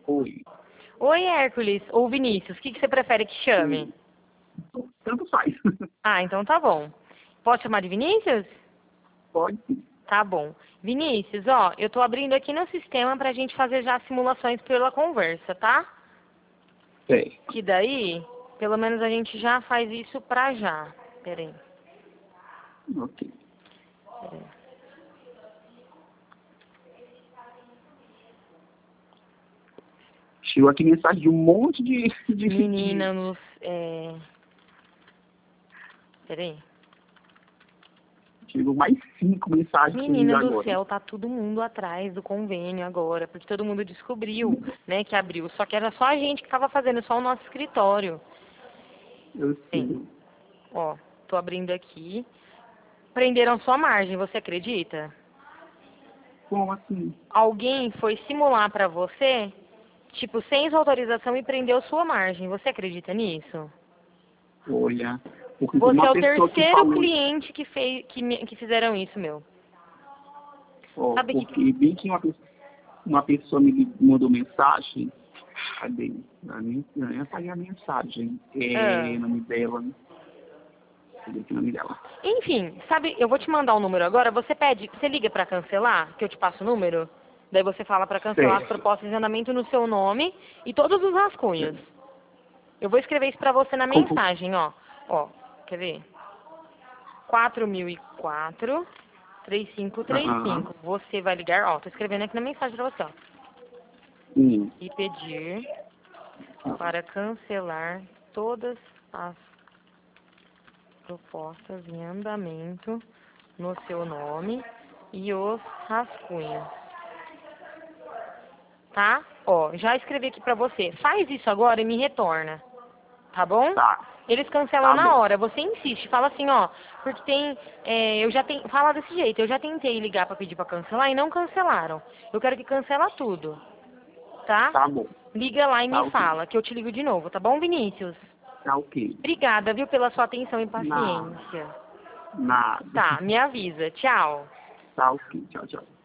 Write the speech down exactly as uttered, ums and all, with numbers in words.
Oi. Oi, Hércules, ou Vinícius, o que, que você prefere que chame? Tanto faz. Ah, então tá bom. Posso chamar de Vinícius? Pode sim. Tá bom. Vinícius, ó, eu tô abrindo aqui no sistema pra gente fazer já simulações pela conversa, tá? Sei. Que daí, pelo menos a gente já faz isso pra já. Pera aí. Ok. Pera aí. Chegou aqui mensagem de um monte de... de, Menina, de... nos... É... Pera aí. Chegou mais cinco mensagens comigo Menina do agora. céu, tá todo mundo atrás do convênio agora, porque todo mundo descobriu, né, que abriu. Só que era só a gente que tava fazendo, só o nosso escritório. Eu Sim. sei. Ó, tô abrindo aqui. Prenderam sua margem, você acredita? Como assim? Alguém foi simular pra você, tipo, sem sua autorização e prendeu sua margem. Você acredita nisso? Olha, porque Você é uma o pessoa que terceiro falou... cliente que, fez, que, me- que fizeram isso, meu. Ó, Sabe que... porque bem que uma, pe- uma pessoa me mandou mensagem... Cadê? Na minha, na minha, tá aí a mensagem. É Ah. o nome dela. Cadê aqui o nome dela? Enfim, sabe, eu vou te mandar o número agora, você pede, você liga pra cancelar, que eu te passo o número, daí você fala pra cancelar as Certo. propostas de andamento no seu nome e todos os rascunhos. Eu vou escrever isso pra você na Como? mensagem, ó. Ó, quer ver? quatro mil e quatro, três cinco três Aham. cinco. Você vai ligar, ó, tô escrevendo aqui na mensagem pra você, ó. Sim. E pedir para cancelar todas as propostas em andamento no seu nome e os rascunhos. Tá? Ó, já escrevi aqui pra você. Faz isso agora e me retorna. Tá bom? Tá. Eles cancelam Tá na bom. hora. Você insiste, fala assim, ó, porque tem, é, eu já tenho, fala desse jeito. Eu já tentei ligar pra pedir pra cancelar e não cancelaram. Eu quero que cancela tudo, tá? Tá bom. Liga lá e Tá me ok. fala, que eu te ligo de novo, tá bom, Vinícius? Tá ok. Obrigada, viu, pela sua atenção e Nada. paciência. Nada. Tá, me avisa. Tchau. Tá ok. Tchau, tchau.